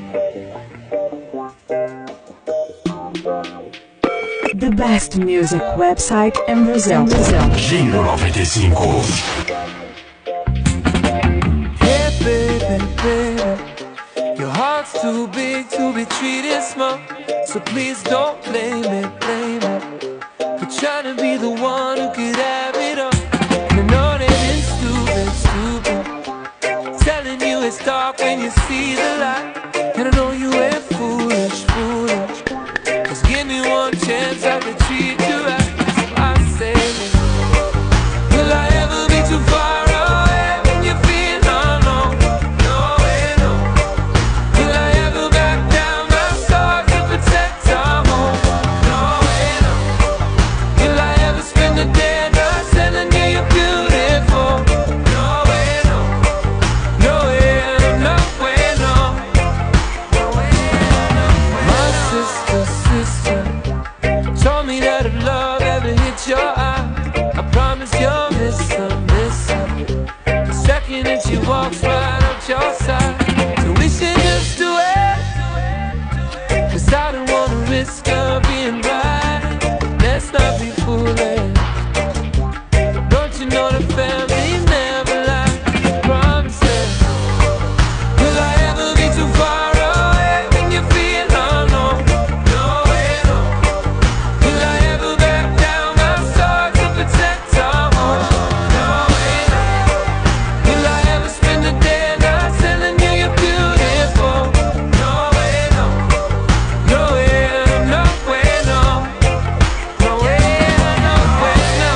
The best music website in Brazil. Giro 95. Hey baby, baby, your heart's too big to be treated small. So please don't blame me for trying to be the one who could have it all. And I know that it's stupid, telling you it's dark when you see the light. And I know you ain't foolish. Just give me one chance, I could treat you right. So I say, will I ever be too far away when you feel alone? No way, no. Will I ever back down my sword to protect our home? No way, no. Will I ever spend the day not telling you you're beautiful? No way, no. No way, no way, no. No way, no way. My sister told me that if love ever hits your eye, I promise you'll miss her. The second that she walks right up your side. So we should just do it, 'cause I don't wanna risk her being right. Let's not be foolish. Don't you know the family never lies? Promises. Will I ever be too far away when you feel alone? No way, no. Will I ever back down my sword to protect our home? No way, no. Will I ever spend the day not telling you you're beautiful? No way, no. No way, no way, no. No way, no way, no.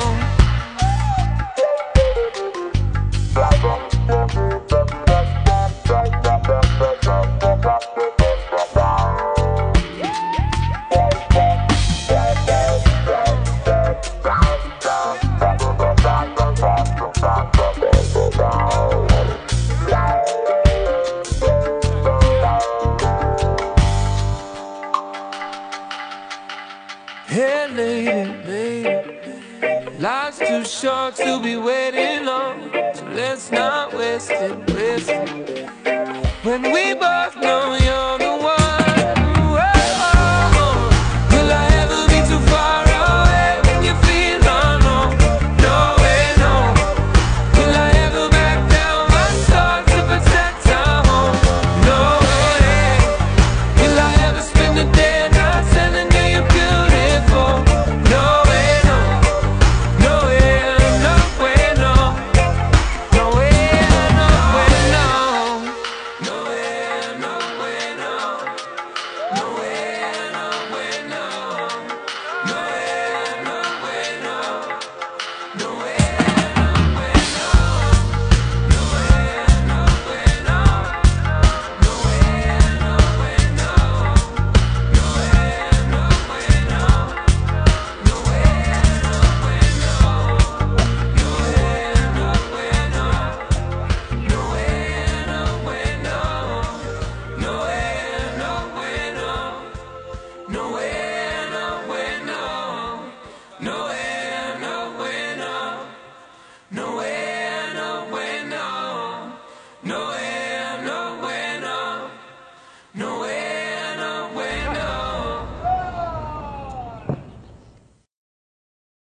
Hey lady, life's too short to be waiting on, so let's not waste it. When we both know